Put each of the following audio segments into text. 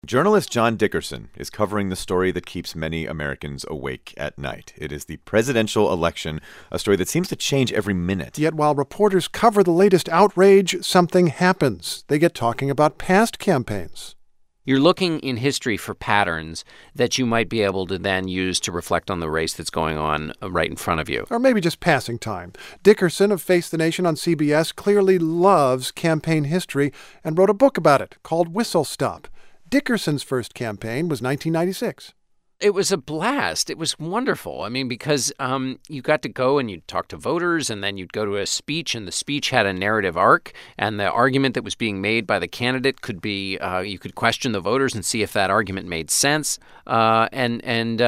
Journalist John Dickerson is covering the story that keeps many Americans awake at night. It is the presidential election, a story that seems to change every minute. Yet while reporters cover the latest outrage, something happens. They get talking about past campaigns. You're looking in history for patterns that you might be able to then use to reflect on the race that's going on right in front of you. Or maybe just passing time. Dickerson of Face the Nation on CBS clearly loves campaign history and wrote a book about it called Whistle Stop. Dickerson's first campaign was 1996. It was a blast. It was wonderful. I mean, because you got to go and you'd talk to voters, and then you'd go to a speech, and the speech had a narrative arc, and the argument that was being made by the candidate could be, you could question the voters and see if that argument made sense. And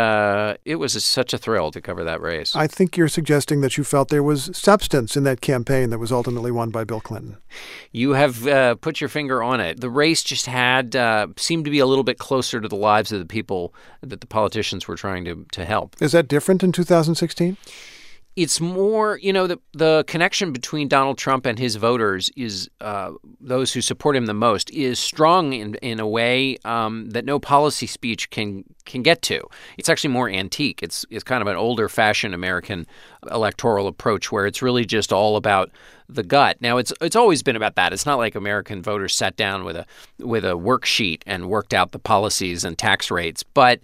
it was such a thrill to cover that race. I think you're suggesting that you felt there was substance in that campaign that was ultimately won by Bill Clinton. You have put your finger on it. The race just had seemed to be a little bit closer to the lives of the people that the politicians were trying to help. Is that different in 2016? It's more, the connection between Donald Trump and his voters is those who support him the most is strong in a way that no policy speech can get to. It's actually more antique. It's kind of an older-fashioned American electoral approach where it's really just all about the gut. Now, it's always been about that. It's not like American voters sat down with a worksheet and worked out the policies and tax rates. But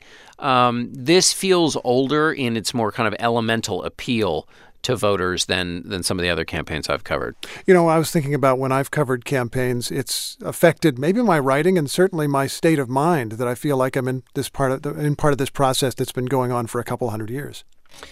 this feels older in its more kind of elemental appeal to voters than some of the other campaigns I've covered. I was thinking about when I've covered campaigns, it's affected maybe my writing and certainly my state of mind that I feel like I'm in part of this process that's been going on for a couple hundred years.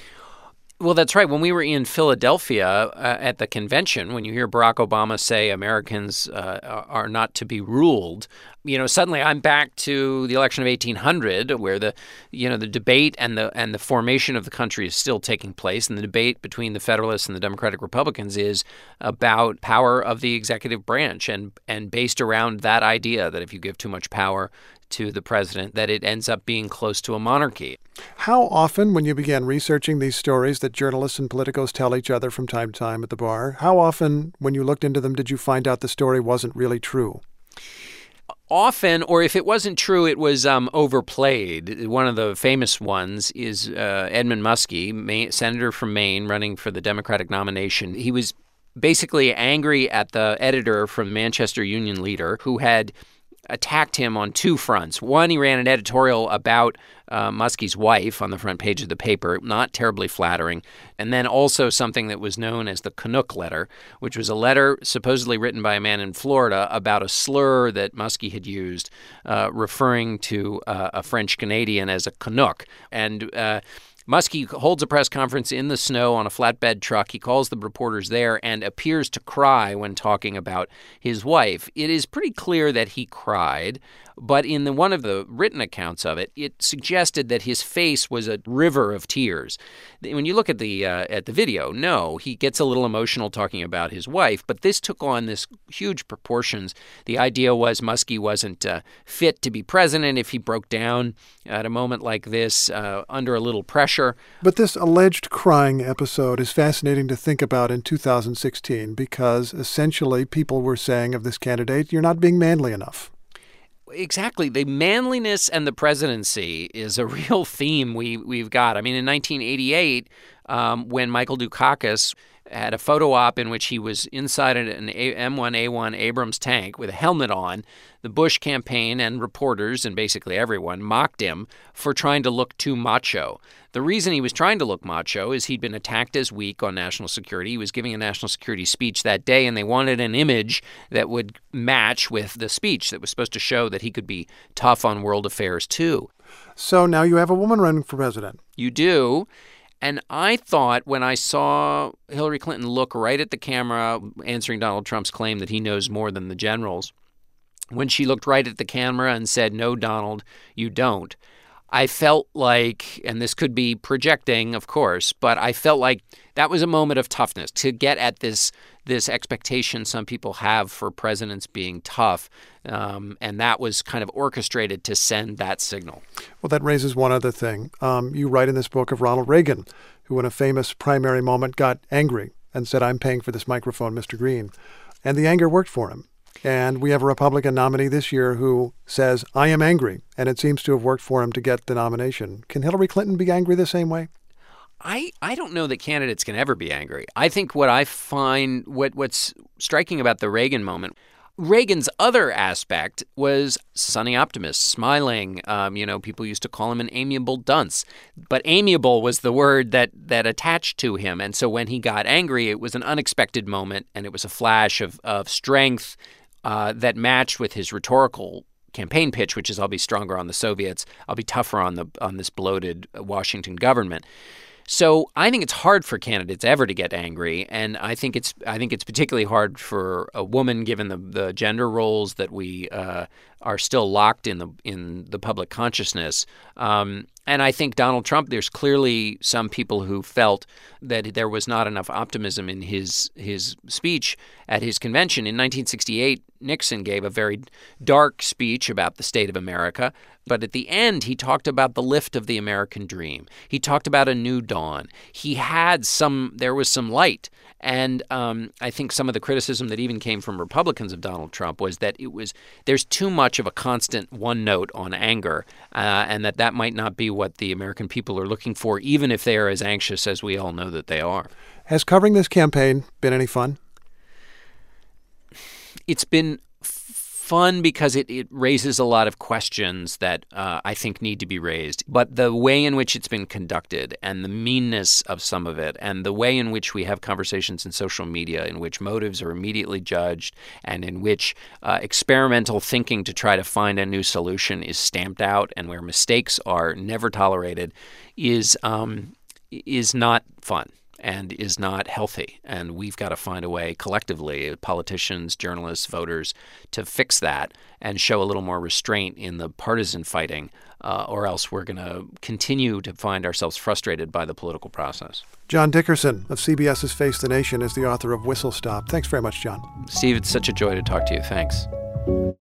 Well, that's right. When we were in Philadelphia at the convention, when you hear Barack Obama say Americans are not to be ruled, suddenly I'm back to the election of 1800, where the debate and the formation of the country is still taking place, and the debate between the Federalists and the Democratic Republicans is about power of the executive branch, and based around that idea that if you give too much power to the president, that it ends up being close to a monarchy. How often, when you began researching these stories that journalists and politicos tell each other from time to time at the bar, how often, when you looked into them, did you find out the story wasn't really true? Often, or if it wasn't true, it was overplayed. One of the famous ones is Edmund Muskie, senator from Maine, running for the Democratic nomination. He was basically angry at the editor from Manchester Union Leader who had attacked him on two fronts. One, he ran an editorial about Muskie's wife on the front page of the paper, not terribly flattering, and then also something that was known as the Canuck letter, which was a letter supposedly written by a man in Florida about a slur that Muskie had used, referring to a French Canadian as a Canuck. And Muskie holds a press conference in the snow on a flatbed truck. He calls the reporters there and appears to cry when talking about his wife. It is pretty clear that he cried, but in one of the written accounts of it, it suggested that his face was a river of tears. When you look at the video, no, he gets a little emotional talking about his wife, but this took on this huge proportions. The idea was Muskie wasn't fit to be president if he broke down at a moment like this under a little pressure. But this alleged crying episode is fascinating to think about in 2016 because essentially people were saying of this candidate, you're not being manly enough. Exactly. The manliness and the presidency is a real theme we've got. I mean, in 1988, when Michael Dukakis had a photo op in which he was inside an M1A1 Abrams tank with a helmet on, the Bush campaign and reporters and basically everyone mocked him for trying to look too macho. The reason he was trying to look macho is he'd been attacked as weak on national security. He was giving a national security speech that day, and they wanted an image that would match with the speech that was supposed to show that he could be tough on world affairs, too. So now you have a woman running for president. You do. And I thought when I saw Hillary Clinton look right at the camera answering Donald Trump's claim that he knows more than the generals, when she looked right at the camera and said, "No, Donald, you don't," I felt like, and this could be projecting, of course, but I felt like that was a moment of toughness to get at this expectation some people have for presidents being tough. And that was kind of orchestrated to send that signal. Well, that raises one other thing. You write in this book of Ronald Reagan, who in a famous primary moment got angry and said, "I'm paying for this microphone, Mr. Green." And the anger worked for him. And we have a Republican nominee this year who says, I am angry, and it seems to have worked for him to get the nomination. Can Hillary Clinton be angry the same way? I don't know that candidates can ever be angry. I think what I find, what's striking about the Reagan moment, Reagan's other aspect was sunny optimist, smiling. People used to call him an amiable dunce. But amiable was the word that attached to him. And so when he got angry, it was an unexpected moment, and it was a flash of strength that matched with his rhetorical campaign pitch, which is I'll be stronger on the Soviets, I'll be tougher on this bloated Washington government. So I think it's hard for candidates ever to get angry, and I think it's particularly hard for a woman, given the gender roles that we are still locked in the public consciousness. And I think Donald Trump, there's clearly some people who felt that there was not enough optimism in his speech at his convention. In 1968, Nixon gave a very dark speech about the state of America. But at the end, he talked about the lift of the American dream. He talked about a new dawn. There was some light. And I think some of the criticism that even came from Republicans of Donald Trump was that there's too much of a constant one note on anger, and that might not be what the American people are looking for, even if they are as anxious as we all know that they are. Has covering this campaign been any fun? It's been fun because it raises a lot of questions that I think need to be raised. But the way in which it's been conducted and the meanness of some of it and the way in which we have conversations in social media in which motives are immediately judged and in which experimental thinking to try to find a new solution is stamped out and where mistakes are never tolerated is not fun and is not healthy. And we've got to find a way collectively, politicians, journalists, voters, to fix that and show a little more restraint in the partisan fighting, or else we're going to continue to find ourselves frustrated by the political process. John Dickerson of CBS's Face the Nation is the author of Whistle Stop. Thanks very much, John. Steve, it's such a joy to talk to you. Thanks.